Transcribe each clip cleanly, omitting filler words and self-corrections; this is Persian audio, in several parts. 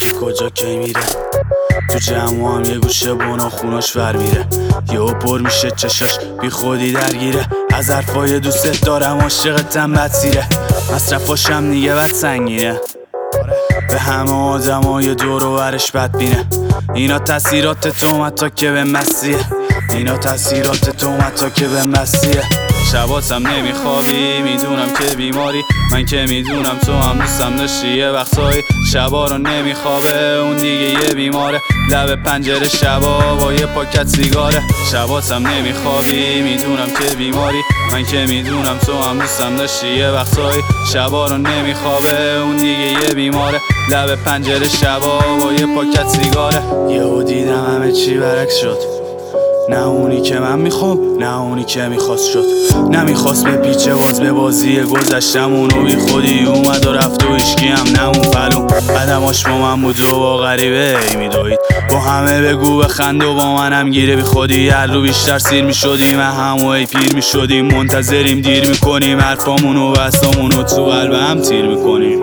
کجا کی میره تو جمع هم یه گوشه بونا خوناش ور میره یهو پر میشه چشاش بی خودی درگیره از حرفای دوست دارم عاشقتم بدسیره مصرفاشم دیگه بد سنگینه به همه آدمای دور و برش بدبینه اینا تاثیرات تومتا که به مسیه اینا تاثیرات تومتا که به مسیه شباتم نمیخوابی میدونم که بیماری من که میدونم تو هم دوستم داشتی یه وقتایی شبا رو نمیخوابه اون دیگه یه بیماره لب پنجره شبا با یه پاکت سیگاره شباتم نمیخوابی میدونم که بیماری من که میدونم تو هم دوستم داشتی یه وقتایی شبا رو نمیخوابه اون دیگه یه بیماره لب پنجره شبا با یه پاکت سیگاره یهو دیدم همه چی برعکس شد نه اونی که من میخوام نه اونی که میخواست شد نمیخواست به پیچه باز به بازی گذشتم اونو بی خودی اومد و رفت و هیچکی هم نه اون پلو قدماش با من بود و با غریبه ای میدوید با همه بگو بخند و با منم گیره بی خودی هر رو بیشتر سیر میشدیم همو ای پیر میشدیم منتظریم دیر میکنیم حرفامونو و بستامونو تو قلب هم تیر میکنیم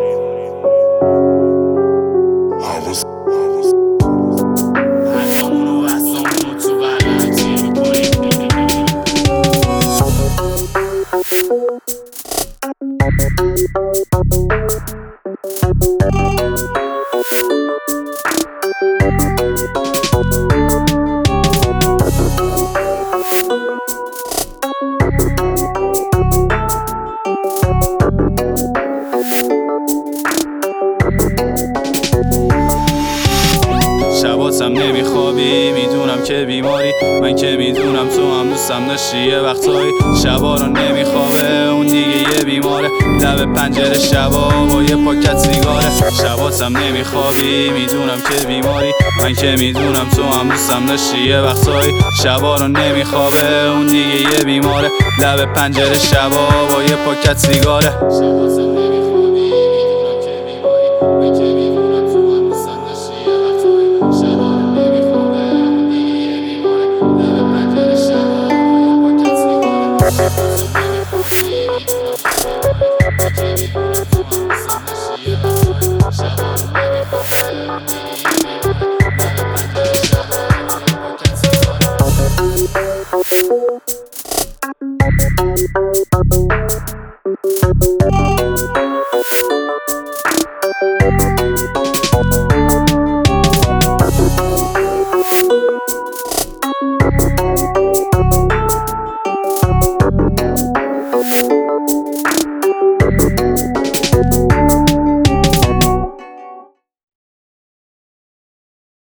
شباتم نمیخوابی میدونم که بیماری من که میدونم تو هم دوستم داشتی یه وقتایی شبا رو نمیخوابه اون دیگه یه بیماره لب پنجره شبا با یه پاکت سیگاره شباتم نمیخوابی میدونم که بیماری من که میدونم تو هم دوستم داشتی یه وقتایی شبا رو نمیخوابه اون دیگه یه بیماره لب پنجره شبا با یه پاکت سیگاره